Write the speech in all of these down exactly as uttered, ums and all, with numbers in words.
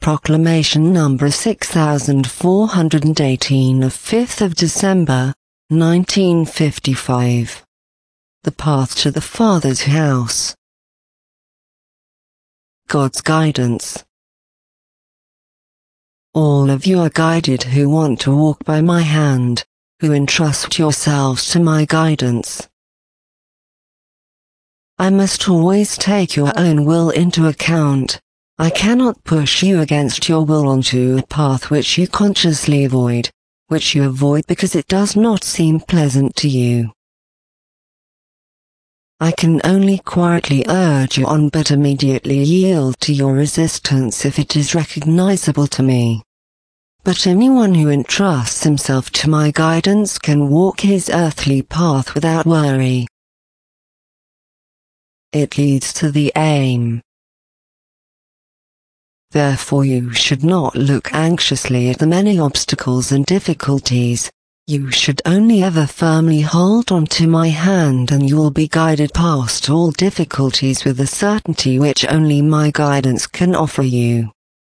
Proclamation number six thousand four hundred eighteen of fifth of December, nineteen fifty-five. The Path to the Father's House. God's Guidance. All of you are guided who want to walk by my hand, who entrust yourselves to my guidance. I must always take your own will into account. I cannot push you against your will onto a path which you consciously avoid, which you avoid because it does not seem pleasant to you. I can only quietly urge you on, but immediately yield to your resistance if it is recognizable to me. But anyone who entrusts himself to my guidance can walk his earthly path without worry. It leads to the aim. Therefore you should not look anxiously at the many obstacles and difficulties. You should only ever firmly hold on to my hand, and you will be guided past all difficulties with a certainty which only my guidance can offer you.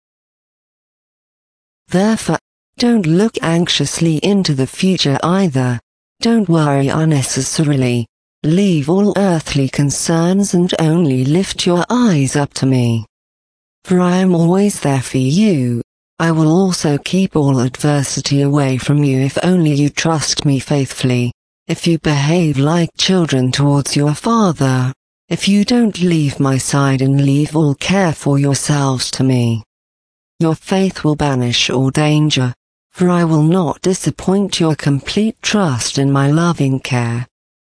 Therefore, don't look anxiously into the future either. Don't worry unnecessarily. Leave all earthly concerns and only lift your eyes up to me. For I am always there for you. I will also keep all adversity away from you if only you trust me faithfully, if you behave like children towards your Father, if you don't leave my side and leave all care for yourselves to me. Your faith will banish all danger, for I will not disappoint your complete trust in my loving care.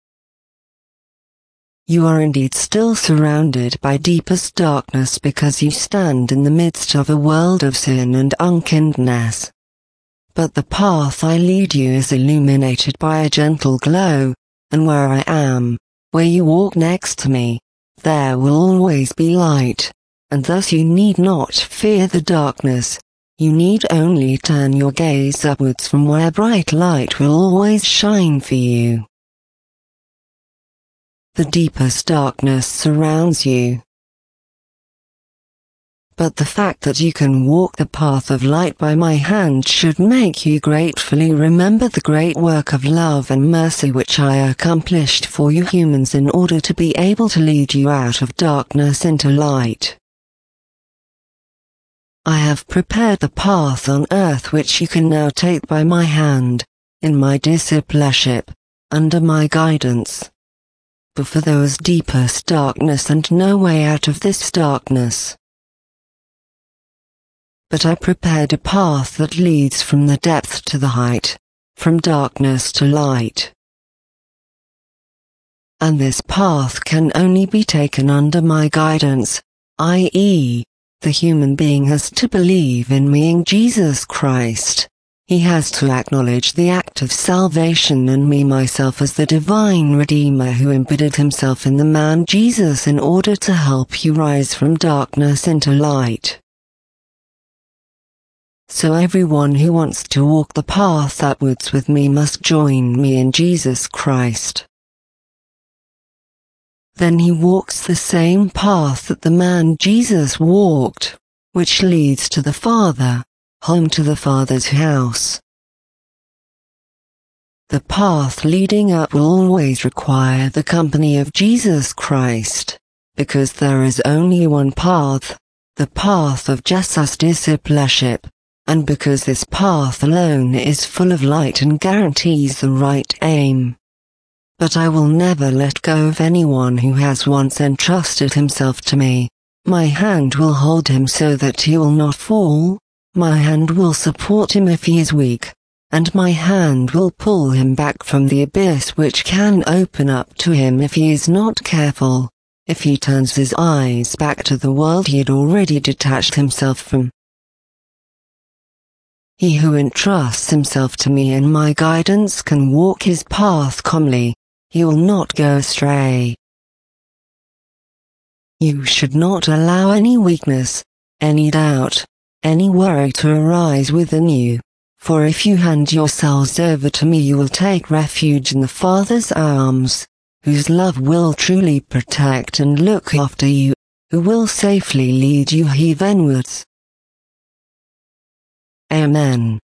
You are indeed still surrounded by deepest darkness because you stand in the midst of a world of sin and unkindness. But the path I lead you is illuminated by a gentle glow, and where I am, where you walk next to me, there will always be light, and thus you need not fear the darkness. You need only turn your gaze upwards from where bright light will always shine for you. The deepest darkness surrounds you. But the fact that you can walk the path of light by my hand should make you gratefully remember the great work of love and mercy which I accomplished for you humans in order to be able to lead you out of darkness into light. I have prepared the path on earth which you can now take by my hand, in my discipleship, under my guidance. But for there is deepest darkness and no way out of this darkness. But I prepared a path that leads from the depth to the height, from darkness to light. And this path can only be taken under my guidance, that is, the human being has to believe in me, in Jesus Christ. He has to acknowledge the act of salvation and me myself as the divine Redeemer who embodied himself in the man Jesus in order to help you rise from darkness into light. So everyone who wants to walk the path upwards with me must join me in Jesus Christ. Then he walks the same path that the man Jesus walked, which leads to the Father, home to the Father's house. The path leading up will always require the company of Jesus Christ, because there is only one path, the path of Jesus' discipleship, and because this path alone is full of light and guarantees the right aim. But I will never let go of anyone who has once entrusted himself to me. My hand will hold him so that he will not fall. My hand will support him if he is weak, and my hand will pull him back from the abyss which can open up to him if he is not careful, if he turns his eyes back to the world he had already detached himself from. He who entrusts himself to me and my guidance can walk his path calmly. He will not go astray. You should not allow any weakness, any doubt, any worry to arise within you, for if you hand yourselves over to me you will take refuge in the Father's arms, whose love will truly protect and look after you, who will safely lead you heavenwards. Amen.